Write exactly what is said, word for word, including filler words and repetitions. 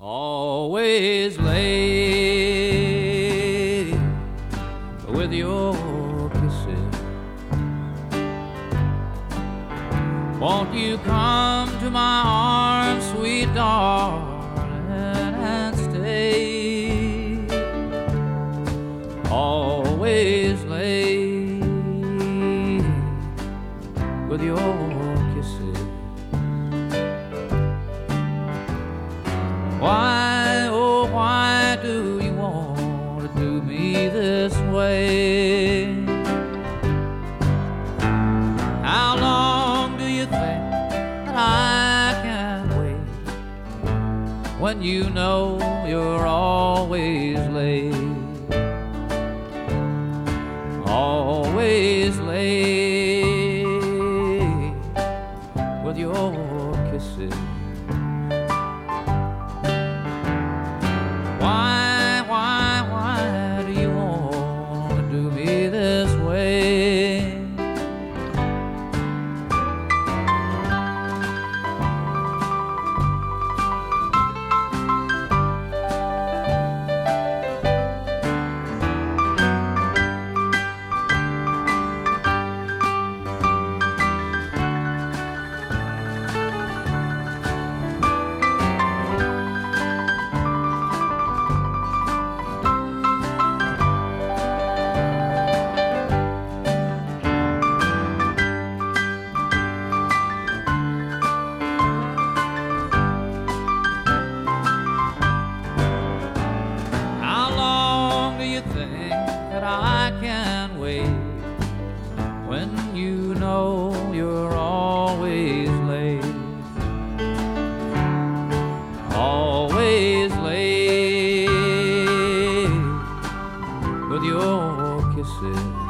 always late with your kisses. Won't you come to my arms, sweet darling, and stay? Always late with your kisses. Why, oh, why do you want to do me this way? How long do you think that I can wait when you know you're always late? Always late with your kisses. Why, why, why do you want to do me this way? I can wait when you know you're always late. Always late with your kisses.